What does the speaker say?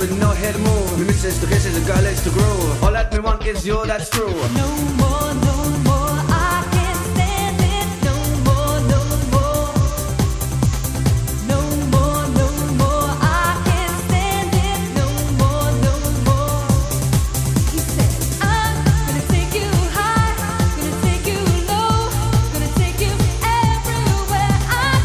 with no head move. Me misses the kisses, the girl is to grow. All that me want is you, that's true. No more, no